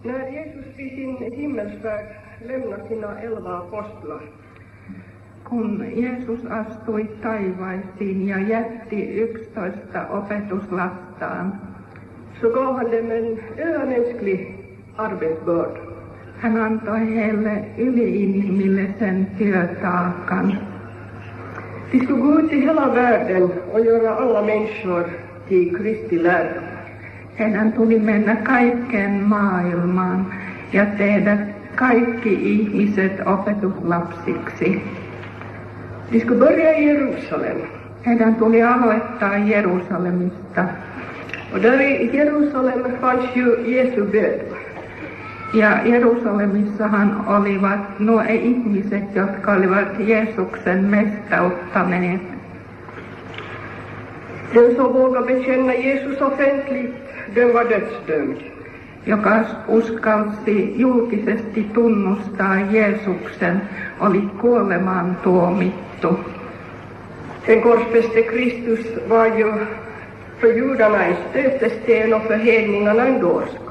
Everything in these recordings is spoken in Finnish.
När Jesus vid sin himmelsfärd lämnade sina 11 apostlar, kun Jeesus astui taivaisiin ja jätti 11 opetuslastaan, så gav han dem en övermänsklig arbetsbörda. hän antoi heille yliinhimillisen työtaakan. De skulle gå ut i hela världen och göra alla människor till Kristi lärjungar. Heidän tuli mennä kaikkeen maailmaan ja tehdä kaikki ihmiset opetuslapsiksi. De skulle börja i Jerusalem. Heidän tuli aloittaa Jerusalemista. Och där i Jerusalem fanns ju Jesu bödlar. Ja Jerusalemissahan olivat nuo ihmiset, jotka olivat Jeesuksen mestauttaneet. Den som vågade bekänna Jesus offentligt, den var dödsdömd. Joka uskalsi julkisesti tunnustaa Jeesuksen, oli kuolemaan tuomittu. Den korsfäste Kristus var ju för judarna en stötesten och för hedningarna en dårskap.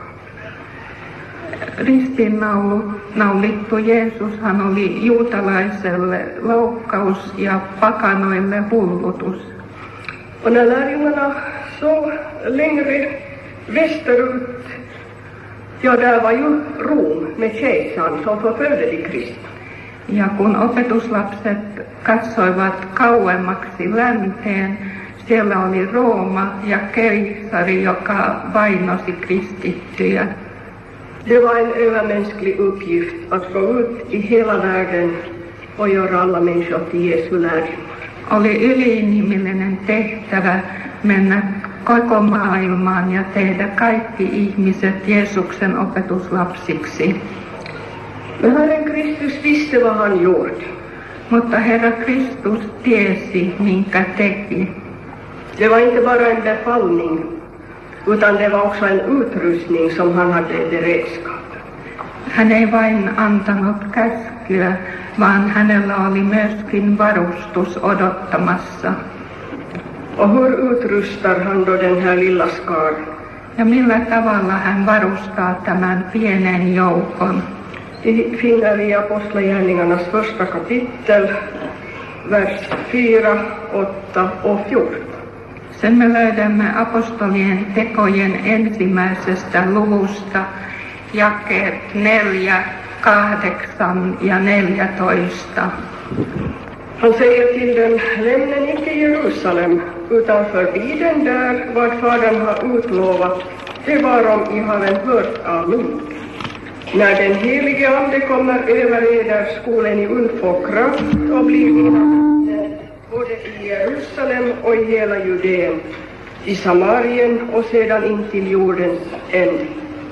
Ristiinnaulittu Jeesushan oli juutalaiselle loukkaus ja pakanoille hullutus. Och när lärjungarna såg längre västerut, ja där var ju Rom med kejsaren som förföljde de kristna. Ja kun opetuslapset katsoivat kauemmaksi länteen, siellä oli Rooma ja keisari, joka vainosi kristittyjä. Det var en övermänsklig uppgift att gå ut i hela världen och göra alla människor till Jesu lärjungar. Oli yliinhimillinen tehtävä mennä koko maailmaan ja tehdä kaikki ihmiset Jeesuksen opetuslapsiksi. Men Herren Kristus visste vad han gjorde. Mutta Herra Kristus tiesi, minkä teki. Det var inte bara en befallning, utan det var också en utrustning som han hade beredskap. Hän ei vain antanut käskyä, vaan hänellä oli myöskin varustus odottamassa. Och hur utrustar han då den här lilla skaran? Ja millä tavalla hän varustaa tämän pienen joukon? Vi finner i Apostlagärningarnas första kapitel, vers 4, 8 och 14. Sen me löydämme apostolien tekojen ensimmäisestä luvusta jakeet 4, 8 ja 14. Han säger till dem, lämna inte Jerusalem, utan förbi den där vad Fadern har utlovat, det varom I har hört av mig. När den helige Ande kommer över eder skolen I undfå kraft och blir mina både I Jerusalem och I hela Judeen, I Samarien och sedan in till jordens ände.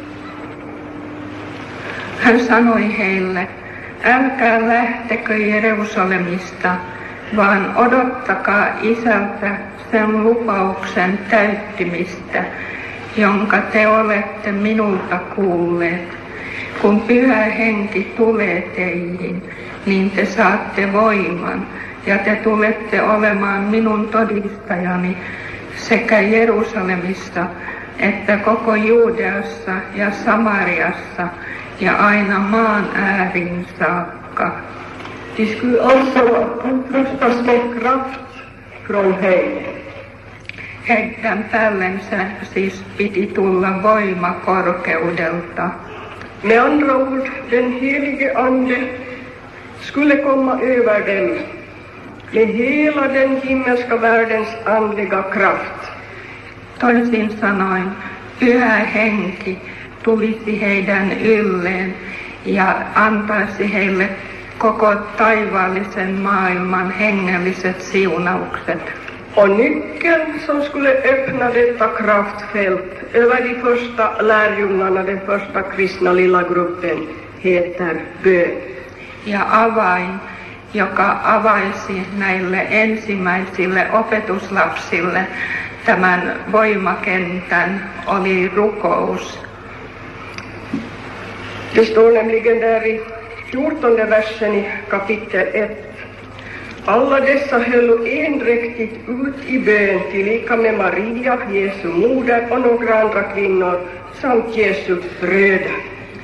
Hän sanoi heille, älkää lähtekö Jerusalemista, vaan odottakaa Isältä sen lupauksen täyttymistä, jonka te olette minulta kuulleet. Kun Pyhä Henki tulee teihin, niin te saatte voiman ja te tulette olemaan minun todistajani sekä Jerusalemissa että koko Juudeassa ja Samariassa ja aina maan ääriin saakka. De skulle alltså utrustas med kraft från höjden. Heidän päällensä siis piti tulla voima korkeudelta. Med andra ord, den helige Ande skulle komma över dem med hela den himmelska världens andliga kraft. Toisin sanoen, Pyhä Henki tulisi heidän ylleen ja antaisi heille koko taivaallisen maailman hengelliset siunaukset. Och nyckeln som skulle öppna detta kraftfält över de första lärjungarna, den första kristna lilla gruppen, heter bön. Ja avain, joka avaisi näille ensimmäisille opetuslapsille tämän voimakentän, oli rukous. Det står nämligen där I 14 versen I kapitel 1. Alla dessa höll endräktigt ut I bön tillika med Maria, Jesu moder och några andra kvinnor samt Jesu bröder.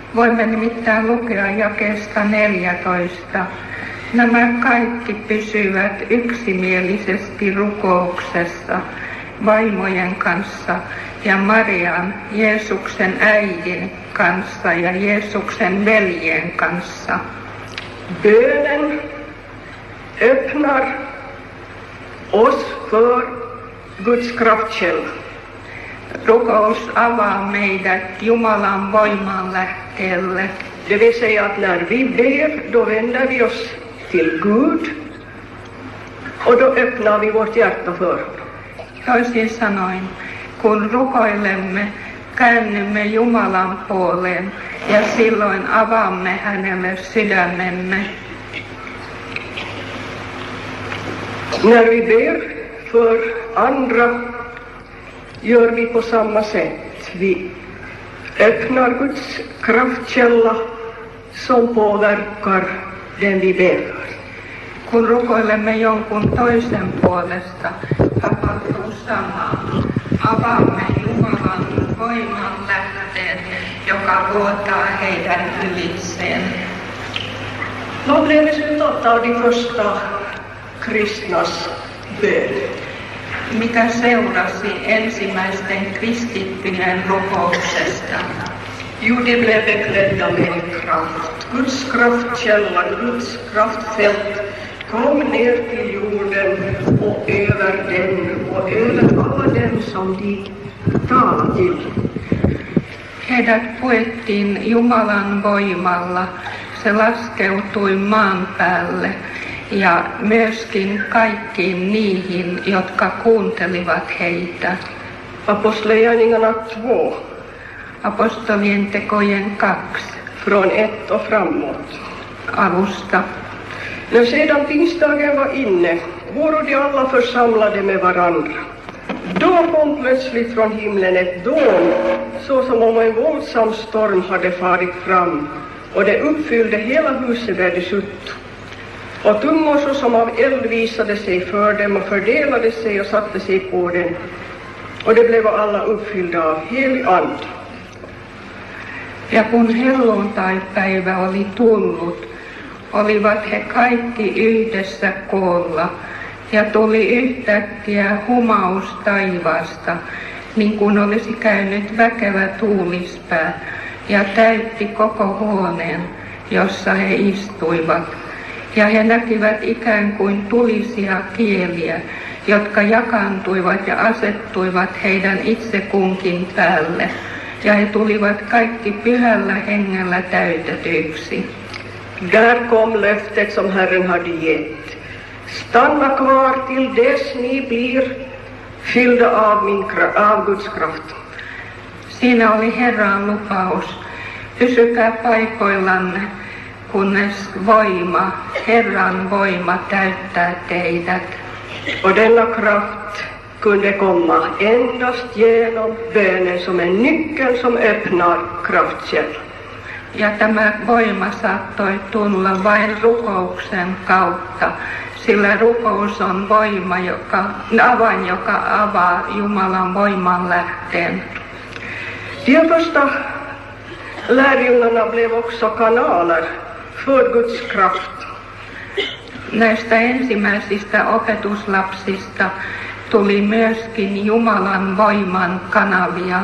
Voimme nimittäin lukea jakeesta 14. Nämä kaikki pysyvät yksimielisesti rukouksessa vaimojen kanssa ja Marian, Jeesuksen äidin kanssa ja Jeesuksen veljen kanssa. Bönen öppnar oss för Guds kraftkälla. Rukous avaa meidät Jumalan voiman lähteelle. Det vill säga att när vi ber, då vänder vi oss till Gud och då öppnar vi vårt hjärta för honom. Toisin sanoen, kun rukoilemme, käännymme Jumalan puoleen ja silloin avaamme hänelle sydämemme. När vi ber för andra gör vi på samma sätt. Vi öppnar Guds kraftkälla som påverkar den vi ber för. Kun rukoilemme jonkun toisen puolesta, tapahtuu sama. Avaamme Jumalan voiman lähteen, joka vuotaa heidän ylitseen. Vad blev resultatet av de första kristnas bön? Mikä seurasi ensimmäisten kristittyjen rukouksesta? Jo, de blev beklädda med kraft. Guds kraftkälla, Guds kraftfält kom ner till jorden och över den och över alla dem som de talade till. Heidät puettiin Jumalan voimalla. Se laskeutui maan päälle ja myöskin kaikkiin niihin, jotka kuuntelivat heitä. Apostlagärningarna 2. Apostolien tekojen 2. Från 1 och framåt. Alusta. När sedan pingstdagen var inne, voro de alla församlade med varandra. Då kom plötsligt från himlen ett dån, så som om en våldsam storm hade farit fram, och det uppfyllde hela huset där de sutt. Och tungor så som av eld visade sig för dem och fördelade sig och satte sig på den. Och det blev alla uppfyllda av helig ande. Ja kun helluntaipäivä oli tullut, olivat he kaikki yhdessä koolla, ja tuli yhtäkkiä humaus taivaasta, niin kuin olisi käynyt väkevä tuulispää, ja täytti koko huoneen, jossa he istuivat. Ja he näkivät ikään kuin tulisia kieliä, jotka jakaantuivat ja asettuivat heidän itse kunkin päälle. Ja he tulivat kaikki pyhällä hengellä täytetyiksi. Där kom löftet som Herren hade gett. Stanna kvar till dess ni blir fyllda av Guds kraft. Siinä oli Herran lupaus. Pysykää paikoillanne, kunnes voima, Herran voima täyttää teidät. Och denna kraft kunde komma endast genom bönen som en nyckel som öppnar kraftkällan. Ja tämä voima saattoi tulla vain rukouksen kautta, sillä rukous on voima, avain, joka avaa Jumalan voiman lähteen. De första lärjungarna blev också kanaler för Guds kraft. Näistä ensimmäisistä opetuslapsista tuli myöskin Jumalan voiman kanavia.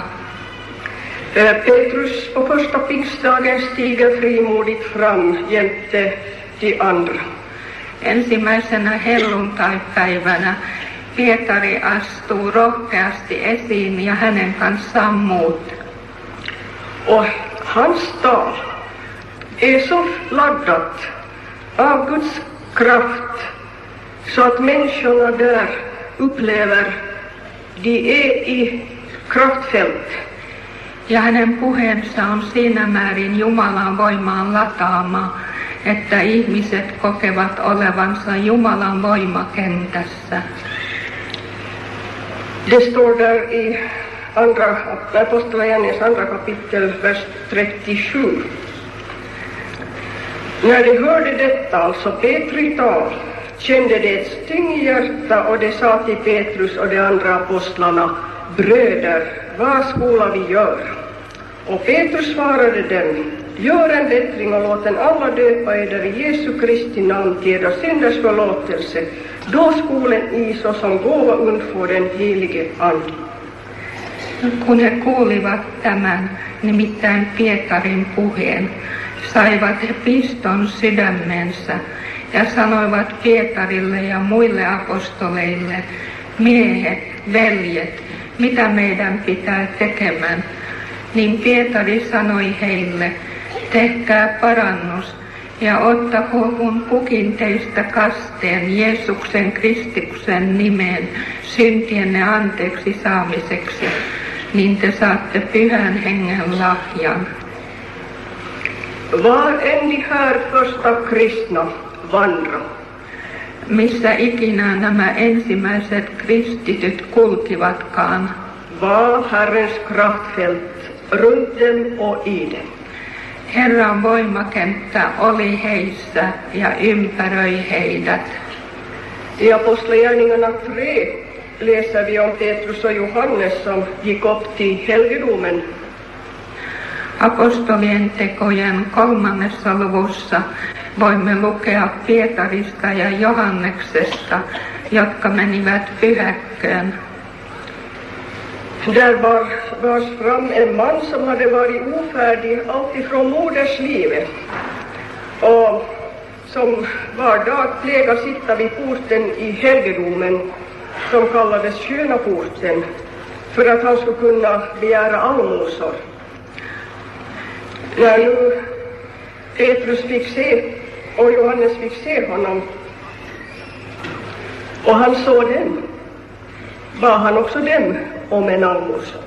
Petrus på första pingstdagen stiger frimodigt fram jämte de andra. Ensimmäisenä helluntaipäivänä Pietari astuu rohkeasti esiin ja hänen kanssaan muut. Och hans tal är så laddat av Guds kraft så att människorna där upplever de är i kraftfält. Ja hänen puheensa on siinä määrin Jumalan voimaan lataama, että ihmiset kokevat olevansa Jumalan voimakentässä. Det står där i Apostlagärningarnas andra kapitel, vers 37. När de hörde detta, alltså Petri tal, kände de ett sting i hjärta och de sa till Petrus och de andra apostlarna: bröder, vad skola vi göra? Och Petrus svarade dem: gör en bättring och låt en alla döpa eder i Jesu Kristi namn till edra synders förlåtelse. Då skolen i såsom gåva undfår den helige Ande. Kun he kuulivat tämän, nimittäin Pietarin puheen, saivat he piston sydämensä ja sanoivat Pietarille ja muille apostoleille: miehet, veljet, mitä meidän pitää tekemään? Niin Pietari sanoi heille: tehkää parannus ja ottakoon kukin teistä kasteen Jeesuksen Kristuksen nimeen syntienne anteeksi saamiseksi, niin te saatte Pyhän Hengen lahjan. Var än de här första kristna vandra, Missä ikinä nämä ensimmäiset kristityt kulkivatkaan, var Herrens kraftfält runt dem och i dem. Herran voimakenttä oli heissä ja ympäröi heidät. I Apostlagärningarna 3 läser vi om Petrus och Johannes som gick upp till helgedomen. Apostolien tekojen 3. luvussa voimme lukea Pietarista ja Johanneksesta, jotka menivät pyhäkköön. Där bars fram en man som hade varit ofärdig alltifrån moderslivet och som var dag plägade sitta vid porten i helgedomen som kallades Sköna porten för att han skulle kunna begära allmosor. När nu Petrus fick se och Johannes fick se honom och han såg dem, bad han också dem om en allmosa.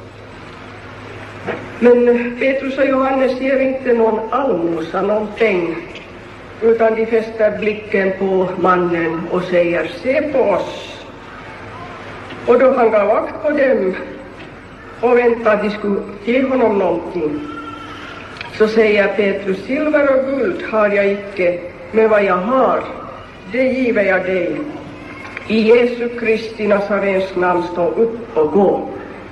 Men Petrus och Johannes ger inte någon allmosa, någon peng, utan de fäster blicken på mannen och säger: se på oss. Och då han gav akt på dem och väntade att de skulle ge honom någonting, så säger Petrus: silver och guld har jag icke, men vad jag har, det giver jag dig. I Jesu Kristi Nazarens namn, stå upp och gå.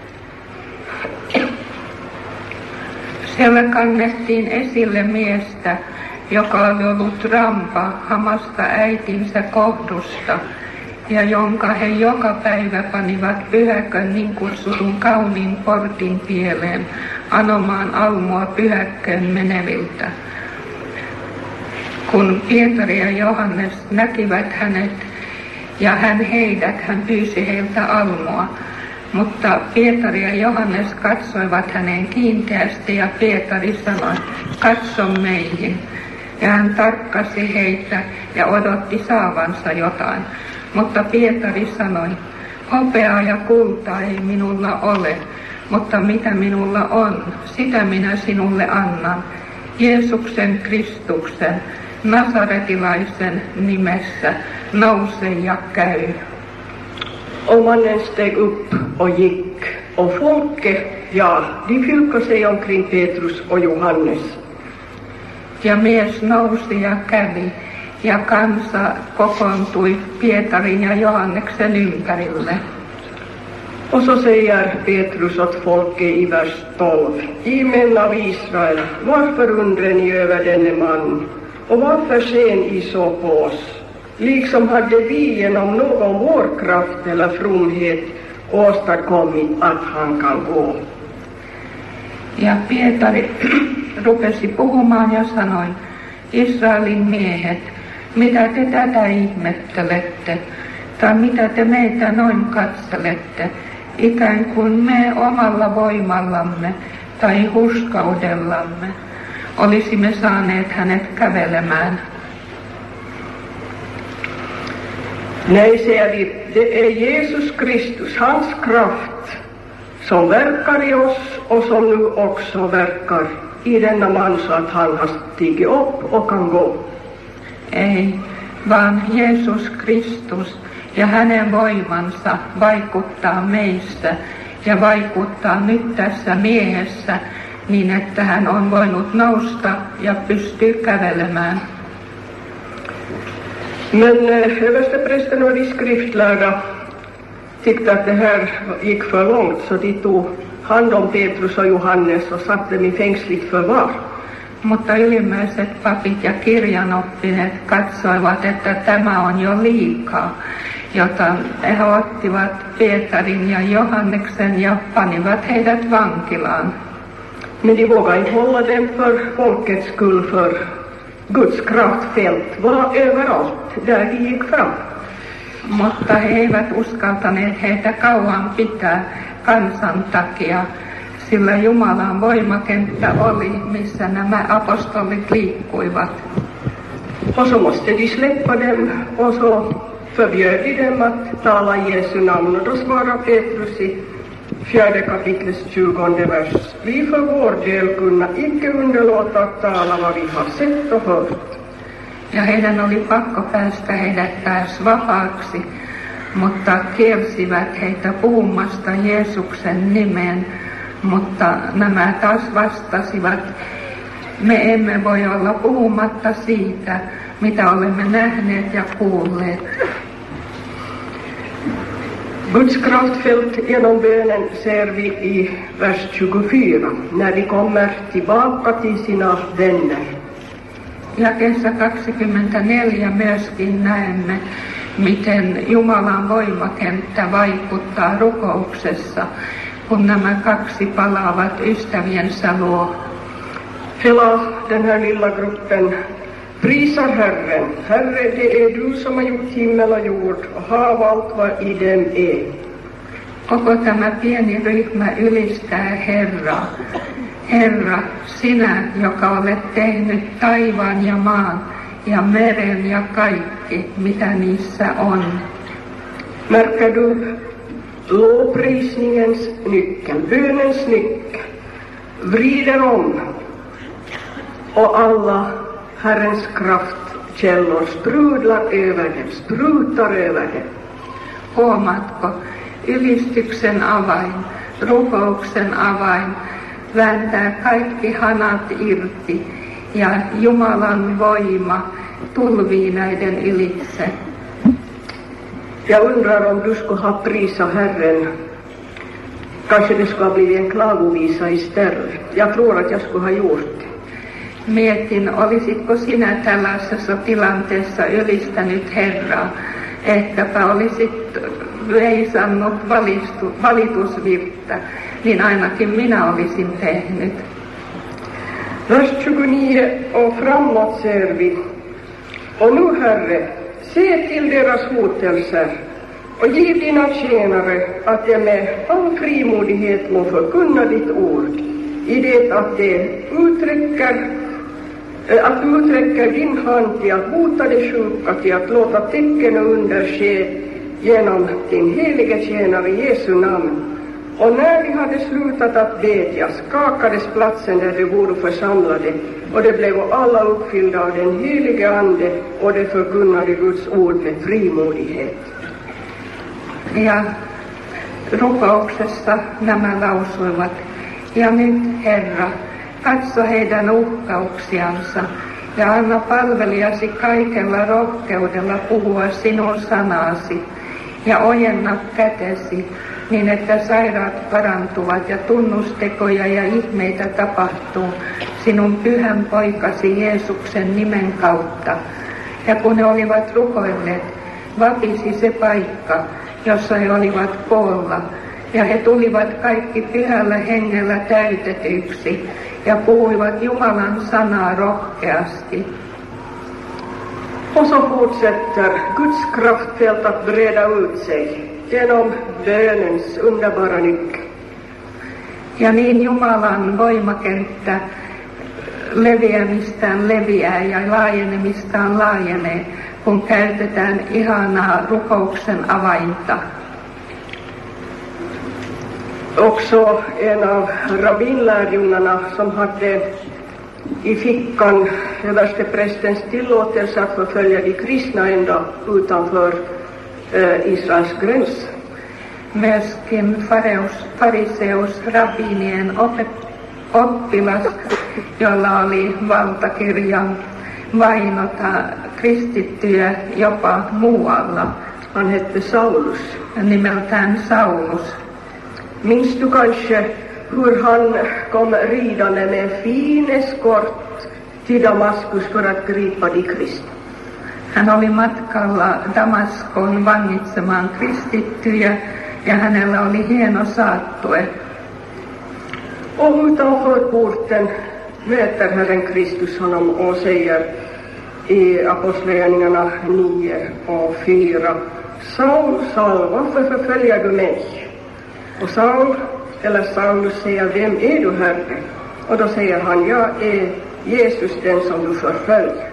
Siellä kannettiin esille miestä, joka oli ollut rampa hamasta äitinsä kohdusta, ja jonka he joka päivä panivat pyhäkön niin kutsutun kauniin portin pieleen anomaan almua pyhäkköön meneviltä. Kun Pietari ja Johannes näkivät hänet ja hän pyysi heiltä almua, mutta Pietari ja Johannes katsoivat häneen kiinteästi ja Pietari sanoi: katso meihin. Ja hän tarkkasi heitä ja odotti saavansa jotain. Mutta Pietari sanoi: hopeaa ja kultaa ei minulla ole, mutta mitä minulla on, sitä minä sinulle annan. Jeesuksen Kristuksen, Nasaretilaisen nimessä, nouse ja käy. Och mannen steg upp och gick, och folket, ja, de fylkade sig omkring Petrus och Johannes. Ja mies nousi ja kävi, ja kansa kokoontui Pietarin ja Johanneksen ympärille. Och så säger Petrus åt folket i vers 12: I män av Israel, varför undrar ni över denne man, och varför ser ni så på oss? Liksom hade vi genom någon vår kraft eller fromhet åstadkommit att han kan gå. Ja Pietari rupesi puhumaan ja sanoi: Israelin miehet, mitä te tätä ihmettelette, tai mitä te meitä noin katselette, ikään kuin me omalla voimallamme tai huskaudellamme olisimme saaneet hänet kävelemään. Nej, säger vi, det är Jesus Kristus, hans kraft, som verkar i oss och som nu också verkar i denna man så att han har stigit upp och kan gå. Ei, vaan Jeesus Kristus ja hänen voimansa vaikuttaa meissä ja vaikuttaa nyt tässä miehessä niin, että hän on voinut nousta ja pystyy kävelemään. Men översteprästen och de skriftlärda tyckte att det här gick för långt, så de tog hand om Petrus och Johannes och satte dem i fängsligt förvar. Mutta ylimmäiset papit ja kirjanoppineet katsoivat, että tämä on jo liikaa, jota he ottivat Pietarin ja Johanneksen ja panivat heidät vankilaan. Men de vågade inte hålla dem för folkets skull, för Guds kraftfält var överallt där de gick fram. Mutta he eivät uskaltaneet heitä kauan pitää kansan takia, sillä Jumalan voimakenttä oli, missä nämä apostolit liikkuivat. Och så måste de släppa dem och så förbjöd de dem att tala i Jesu namn. Och då svarar Petrus i 4 kapitlets 20 vers: vi för vår del kunna icke underlåta att tala vad vi har sett och hört. Ja heidän oli pakko päästä heidät taas vapaaksi, mutta kielsivät heitä puhumasta Jeesuksen nimeen. Mutta nämä taas vastasivat: me emme voi olla puhumatta siitä, mitä olemme nähneet ja kuulleet. Guds kraftfält genom bönen ser vi i vers 24, när de kommer tillbaka till sina vänner. Jakeessa 24 myöskin näemme, miten Jumalan voimakenttä vaikuttaa rukouksessa, kun nämä kaksi palaavat ystäviensä luo. Hela den här lilla gruppen prisar Herren. Herre, det är du som har gjort himmel och jord och hav allt vad i dem är. Koko tämä pieni ryhmä ylistää Herraa. Herra, sinä, joka olet tehnyt taivaan ja maan ja meren ja kaikki, mitä niissä on. Märker du lovprisningens nyckel, bönens nyckel, vrider om och alla Herrens kraftkällor sprudlar över dem, sprutar över dem. Huomaatko, ylistyksen avain, rukouksen avain vääntää kaikki hanat irti ja Jumalan voima tulvii näiden ylitse. Jag undrar om du skulle ha prisat Herren. Kanske det skulle ha blivit en klagovisa istället. Jag tror att jag skulle ha gjort det. Mietin, olisitko sinä tällaisessa tilanteessa ylistänyt Herraa. Ehkäpä olisit veisannut valitusvirttä, niin ainakin minä olisin tehnyt. Vers 29 och framåt ser vi: och nu, Herre, se till deras hotelser och giv dina tjänare att de med all frimodighet må förkunna ditt ord, i det att de uträcker din hand till att bota de sjuka, till att låta tecken och under ske genom din helige tjänare Jesu namn. Och när de hade slutat att bedja skakades platsen där de vore församlade, och de blev alla uppfyllda av den helige Ande, och de förkunnade Guds ord med frimodighet. Ja rukouksessa nämä lausuivat: ja nyt, Herra, katso heidän uhkauksiansa ja anna palvelijasi kaikella rohkeudella puhua sinun sanasi ja ojenna kätesi, niin että sairaat parantuvat ja tunnustekoja ja ihmeitä tapahtuu sinun pyhän poikasi Jeesuksen nimen kautta. Ja kun he olivat rukoilleet, vapisi se paikka, jossa he olivat koolla, ja he tulivat kaikki pyhällä hengellä täytetyksi ja puhuivat Jumalan sanaa rohkeasti. Och så fortsätter Guds kraftfält att breda ut sig genom bönens underbara nyckel. Ja niin Jumalan voimakenttä leviämistään leviää ja laajenemistaan laajenee, kun käytetään ihanaa rukouksen avainta. Också en av rabbinlärjungarna som hade i fickan översteprästens tillåtelse att förfölja de kristna ända utanför Israels gräns. Myöskin fariseus rabbiinien oppilas, jolla oli valtakirja vainota kristittyjä jopa muualla. Han hette Saulus. Nimeltään Saulus. Minns du kanske hur han kom ridande med en fin eskort till Damaskus för att gripa de kristna. Hän oli matkalla Damaskoon vangitsemaan kristittyjä ja hänellä oli hieno saattue. Och utanför porten möter Herren Kristus honom och säger i Apostlagärningarna 9:4: Saul, Saul, varför förföljer du mig? Och Saul, eller Saulus, säger: Vem är du, Herre? Och då säger han: Jag är Jesus, den som du förföljer.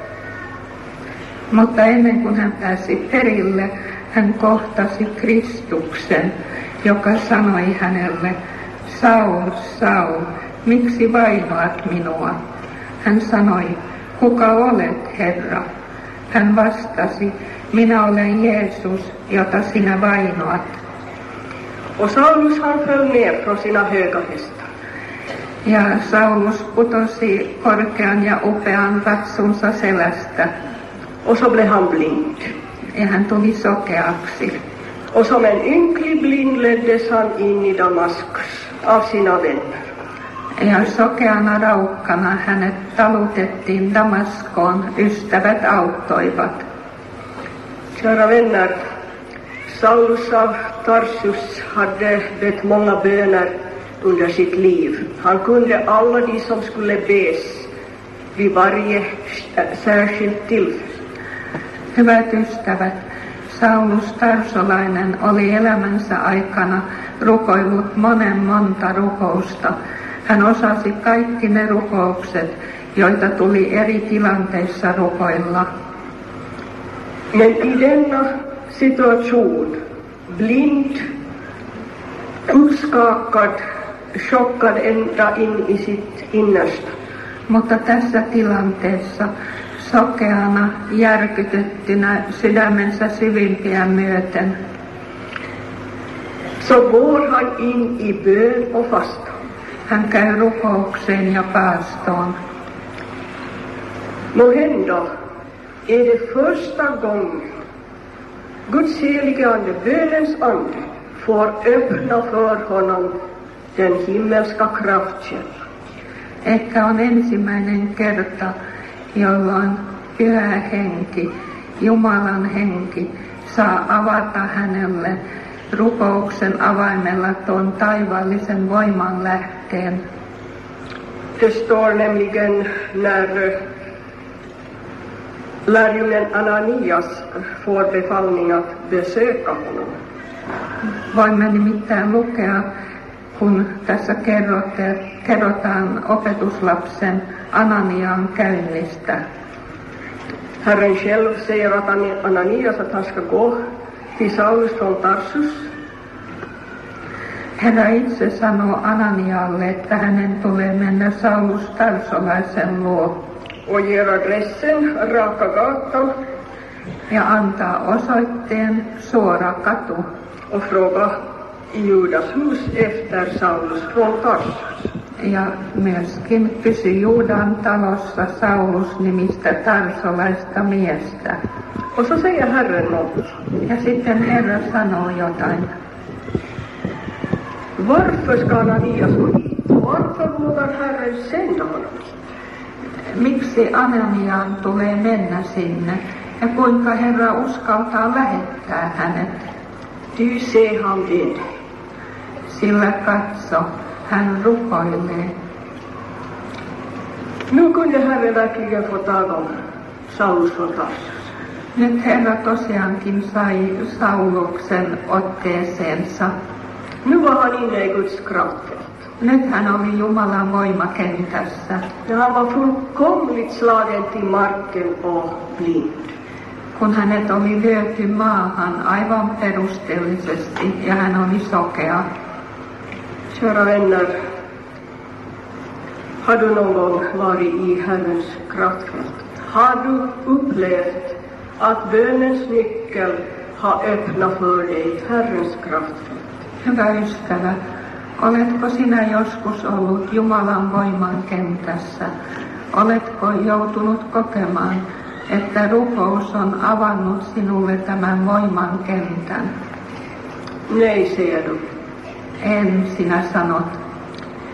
Mutta ennen kuin hän pääsi perille, hän kohtasi Kristuksen, joka sanoi hänelle: Saul, Saul, miksi vainoat minua? Hän sanoi: Kuka olet, Herra? Hän vastasi: Minä olen Jeesus, jota sinä vainoat. Och Saulus, han föll ner från sina höga hästar. Ja Saulus putosi korkean ja upean ratsunsa selästä. Och så blev han blind. Ja hän tuli sokeaksi. Och som en ynklig blind leddes han in i Damaskus av sina vänner. Ja sokeana raukkana hänet talutettiin Damaskoon, ystävät auttoivat. Kära vänner, Saulus av Tarsus hade bett många böner under sitt liv. Han kunde alla de som skulle bes vid varje särskilt tillfälle. Hyvät ystävät, Saulus Tarsolainen oli elämänsä aikana rukoillut monta rukousta. Hän osasi kaikki ne rukoukset, joita tuli eri tilanteissa rukoilla. Men i denna situation, blind, uppskakad, chockad ända in i sitt innersta. Mutta tässä tilanteessa, sokeana, järkytettynä sydämensä syvimpiä myöten, så går han in i bön och fasta. hän käy rukoukseen ja paastoon. Måhända är det första gången Guds helige ande, bönens ande, får öppna för honom den himmelska kraftkällan. Ehkä on ensimmäinen kerta, jolloin Pyhä Henki, Jumalan henki, saa avata hänelle rukouksen avaimella tuon taivaallisen voiman lähteen. Det står nämligen när lärjungen Ananias får befallning att besöka honom. Voimme nimittäin lukea, kun tässä kerrotaan opetuslapsen Ananian käynnistä. Herren själv säger att Ananias att han ska gå till Saulus från Tarsus. Herra itse sanoo Ananialle, että hänen tulee mennä Saulus Tarsolaisen luo. Och ger adressen Raka gatan Ja antaa osoitteen Suora katu. och fråga i Judas hus efter Saulus från Tarsus. Ja myöskin kysyi Juudan talossa Saulus-nimistä tarsolaista miestä. Och så säger Herren något. Ja sitten Herra sanoo jotain. Varför ska Ananias gå hit? Varför vågar Herren sända honom? Miksi Ananiaan tulee mennä sinne? Ja kuinka Herra uskaltaa lähettää hänet? Du se han ber. Sillä katso, hän rukoilee. Nu kunde Herren verkligen få tag om Saulus från Tarsus. Nyt Herra tosiaankin sai Sauluksen otteeseensa. Nu var han inne i Guds kraftfält. Nyt hän oli Jumalan voimakentässä. Ja han var fullkomligt slagen till marken och blind. Kun hänet oli lyöty maahan aivan perusteellisesti ja hän oli sokea. Kära vänner, har du någon gång varit i Herrens kraftfält? Har du upplevt att bönens nyckel har öppnat för dig Herrens kraftfält? Hyvä ystävä, oletko sinä joskus ollut Jumalan voiman kentässä? Oletko joutunut kokemaan, että rukous on avannut sinulle tämän voiman kentän? Nej, säger du. En, sinä sanot.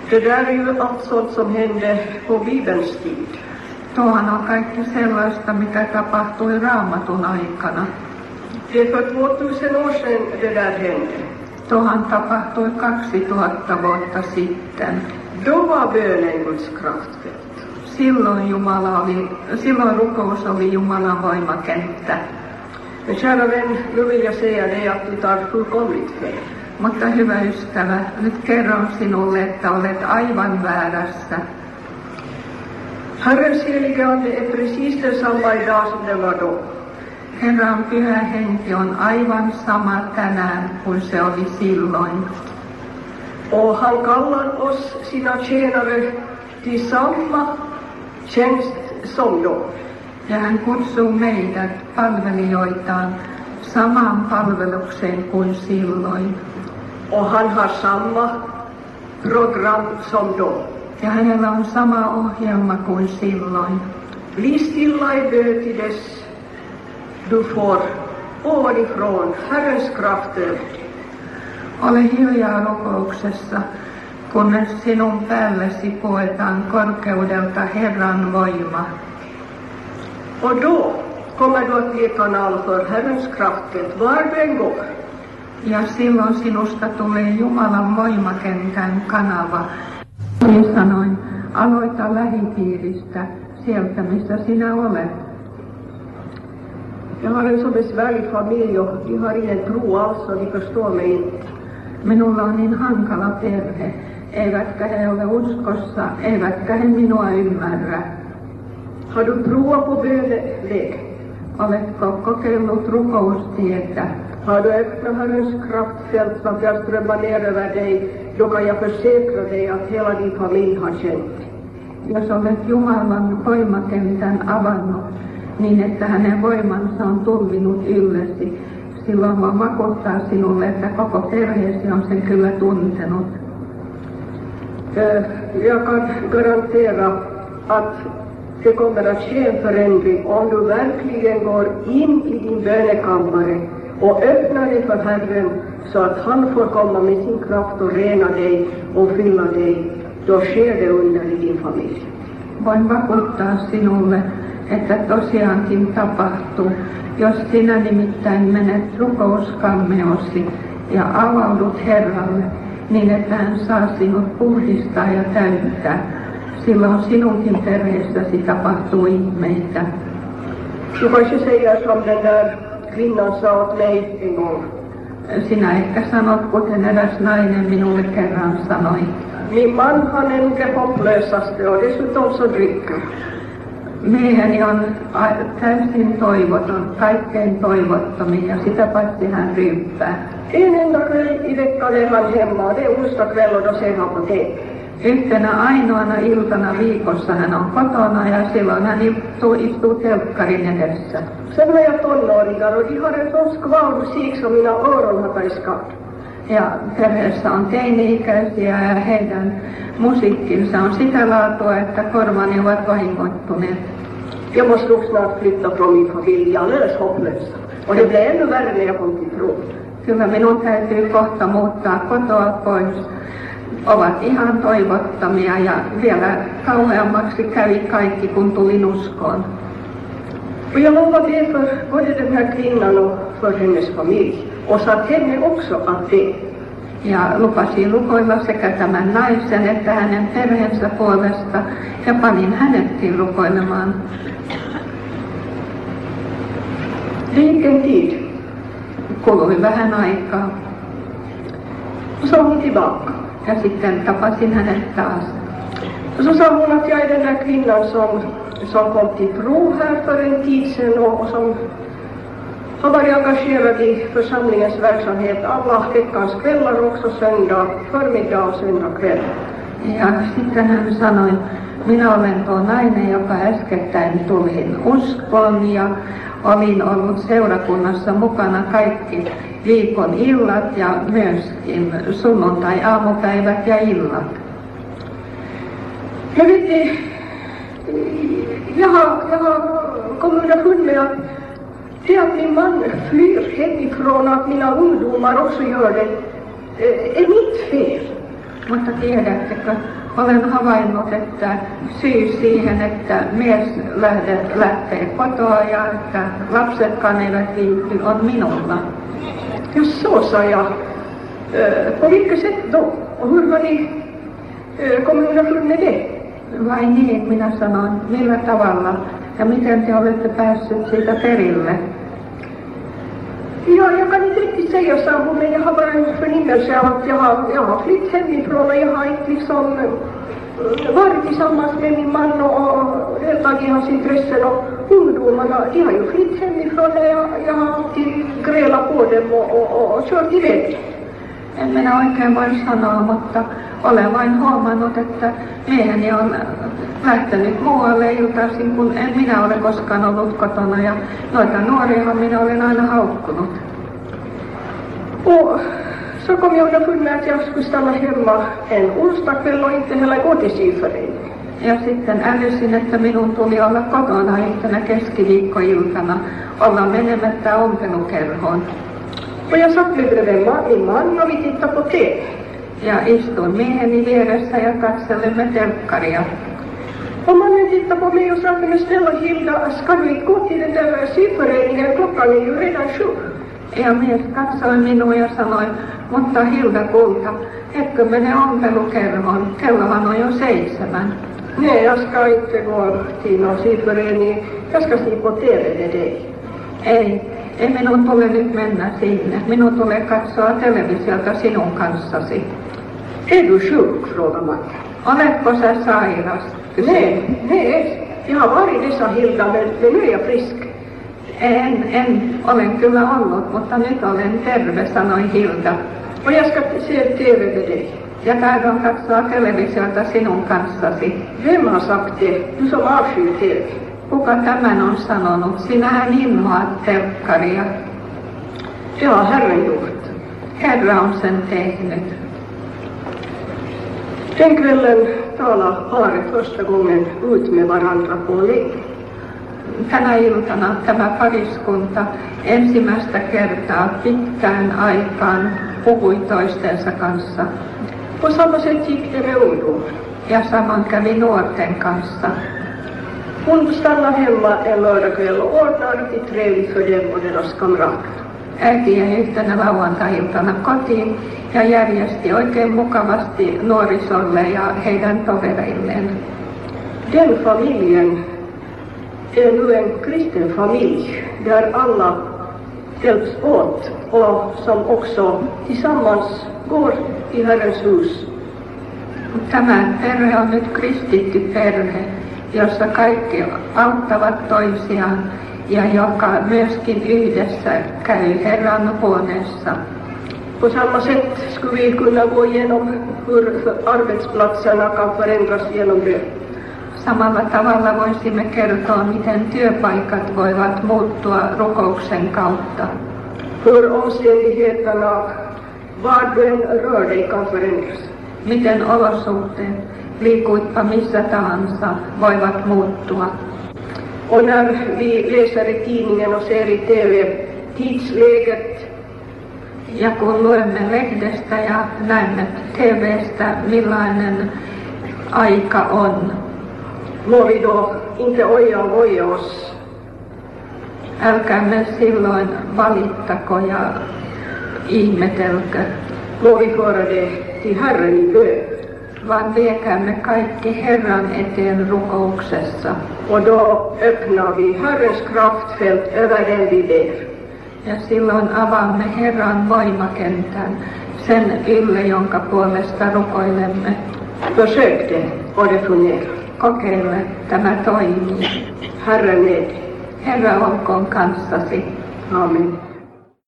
Det där är ju allt sånt som hände på Bibelns tid. Tuohan on kaikki sellaista, mikä tapahtui Raamatun aikana. Det är för 2000 år sedan det där hände. Tuohan tapahtui 2000 vuotta sitten. Då var bönen Guds kraftfält. Silloin rukous oli Jumalan voimakenttä. Men kära vän, nu vill jag säga dig att du tar fullkomligt fel. Mutta hyvä ystävä, nyt kerron sinulle, että olet aivan väärässä. Herrens helige ande är precis densamma idag som den var då. Herran pyhä henki on aivan sama tänään kuin se oli silloin. Och han kallar oss sina tjänare till samma tjänst som då. Ja hän kutsuu meidät palvelijoitaan samaan palvelukseen kuin silloin. Och han har samma program som då. Ja hänellä on sama ohjelma kuin silloin. Bli stilla i bön till dess du får ovanifrån Herrens kraft över dig. Ole hiljaa rukouksessa, kunnes sinun päällesi puetaan korkeudelta Herran voima. Och då kommer du att bli kanal för Herrens kraftfält var du än går. Ja silloin sinusta tulee Jumalan voimakentän kanava. Niin sanoin, aloita lähipiiristä, sieltä missä sinä olet. Jag har en så besvärlig familj och de har ingen tro alls och de förstår mig inte. Minulla on niin hankala perhe, eivätkä he ole uskossa, eivätkä he minua ymmärrä. Har du provat på böneväg? Oletko kokeillut rukoustietä? Har du öppnat Herrens kraftfält som jag strömmar ner över dig, då kan jag försäkra dig att hela din familj har känt. Jos olet Jumalan voimakentän avannut, niin että hänen voimansa on tulvinut yllesi, silloin voin vakuuttaa sinulle, että koko perheesi on sen kyllä tuntenut. Jag kan garantera att det kommer att ske en förändring om du verkligen går in i din bönekammare och öppnar dig för Herren så att han får komma med sin kraft och rena dig och fylla dig. Då sker det under i din familj. Voin vakuuttaa sinulle, että tosiaankin tapahtuu, jos sinä nimittäin menet rukouskammeosi ja avaudut Herralle, niin että hän saa sinut puhdistaa ja täyttää. Silloin sinunkin perheessäsi tapahtuu ihmeitä. Du kanske säger som den där kvinnan sa åt mig en gång. Sinä ehkä sanot, kuten eräs nainen minulle kerran sanoi. Min man han är det hopplösaste och dessutom så dricker. Mieheni on täysin toivoton, kaikkein toivottomin ja sitä paitsi hän ryyppää. En enda kväll i veckan är han hemma, det är onsdag kväll och då ser han på TV. Yhtenä ainoana iltana viikossa hän on kotona ja silloin hän istuu telkkarin edessä. Sen har jag tonåringar och de har en sån skval musik som mina öron har tagit skada. Ja perheessä on teini-ikäisiä ja heidän musiikkinsa on sitä laatua, että korvani ovat vahingoittuneet. Jag måste nog snart flytta från min familj, jag är alldeles hopplös. Och det blev ännu värre när jag kom till tron. Kyllä minun täytyy kohta muuttaa kotoa pois. Ovat ihan toivottomia ja vielä kauheammaksi kävi kaikki, kun tulin uskoon. Och jag lovar det för både den här kvinnan och för hennes familj. Och sa till henne också att det. Ja lupasin rukoilla sekä tämän naisen että hänen perheensä puolesta ja panin hänetkin rukoilemaan. Det gick en tid. Kului vähän aikaa. Så sa hon tillbaka. Ja sitten tapasin hänet taas. Så sa hon att jag är den där kvinnan som kom till tro här för en tid sedan och som har varit engagerad i församlingens verksamhet alla veckans kvällar och också söndag förmiddag och söndag kväll. Ja sitten hän sanoi, minä olen tuo nainen, joka äskettäin tulin uskoon ja olin ollut seurakunnassa mukana kaikki viikon illat ja myöskin sunnuntai-aamupäivät ja illat. Men vet ni, jag har kommit underfund med att det att min man flyr hemifrån och att mina ungdomar också gör det är mitt fel. Mutta tiedättekö, Olen havainnut, että syy siihen, että mies lähtee kotoa ja että lapsetkaan eivät viihdy, on minulla. Just så, sa jag. På vilket sätt då? Och hur har ni kommit underfund med det? Vai niin, minä sanoin, millä tavalla ja miten te olette päässyt siitä perille? Ja, jag kan inte riktigt säga, sa hon, men jag har bara en förnimmelse av att jag har flytt hemifrån och jag har inte liksom varit tillsammans med min man och deltagit i hans intressen och ungdomarna, de har ju flytt hemifrån och jag har alltid grälat på dem och kört iväg. En minä oikein voi sanoa, mutta olen vain huomannut, että mieheni on lähtenyt muualle iltaisin, kun en minä ole koskaan ollut kotona ja noita nuoria minä olen aina haukkunut. Och så kom jag underfund med att jag skulle stanna hemma en onsdagkväll och inte heller gå till syföreningen. Ja sitten älysin, että minun tuli olla kotona yhtenä keskiviikkoiltana, olla menemättä ompelukerhoon. Och jag satt bredvid min man och vi tittade på TV. Ja istuin mieheni vieressä ja katselimme telkkaria. Och mannen tittade på mig och sa, men snälla Hilda, ska du inte gå till den där syföreningen? Klockan är ju redan 7. Ja mies katsoi minua ja sanoi, mutta Hilda kulta, etkö mene ompelukerhoon? Kellohan on jo 7. Nej, jag ska inte gå till någon syförening. Jag ska se på TV med dig. Ei minun tule nyt mennä sinne. Minun tulee katsoa televisiota sinun kanssasi. Är du sjuk, frågar man. Oletko sä sairas? Nej, jag har varit det, sa Hilda, men nu är jag frisk. En, olen kyllä ollut, mutta nyt olen terve, sanoi Hilda. Och jag ska se TV med dig. Ja taidon katsoa televisiota sinun kanssasi. Vem har sagt det? Du som avskyr TV. Kuka tämän on sanonut? Sinähän inhoat telkkaria. Ja, Herren gjort. Herra on sen tehnyt. Den kvällen talade paret första gången ut med varandra på lek. Tänä iltana tämä pariskunta ensimmäistä kertaa pitkään aikaan puhui toistensa kanssa. På samma sätt gick det med ungdom. Ja saman kävi nuorten kanssa. Hon stannade hemma en lördagkväll och ordnade riktigt trevligt för dem och deras kamrater. Äiti jäi yhtenä lauantai-iltana kotiin ja järjesti oikein mukavasti nuorisolle ja heidän tovereilleen. Den familjen är nu en kristen familj där alla hjälps åt och som också tillsammans går i Herrens hus. Tämä perhe on nyt kristitty perhe, jossa kaikki auttavat toisiaan ja joka myöskin yhdessä käy Herran huoneessa. På samma sätt skulle vi kunna gå igenom hur arbetsplatserna kan förändras genom det. Samalla tavalla voisimme kertoa, miten työpaikat voivat muuttua rukouksen kautta. Hur omständigheterna, var du än rör dig, kan förändras. Miten olosuhteet, liikuitpa missä tahansa, voivat muuttua. Och när vi läser i tidningen och ser i TV tidsläget, ja kun luemme lehdestä ja näemme TV:stä, millainen aika on, må vi då inte oja oss. Älkäämme silloin valittako ja ihmetelkö. Må vi föra det till Herren i bön. Vaan viekäämme kaikki Herran eteen rukouksessa. Och då öppnar vi Herrens kraftfält över den vi ber. Ja silloin avaamme Herran voimakentän sen ylle, jonka puolesta rukoilemme. Försök det och det fungerar. Kokeile, tämä toimii. Herren med. Herra olkoon kanssasi. Amen.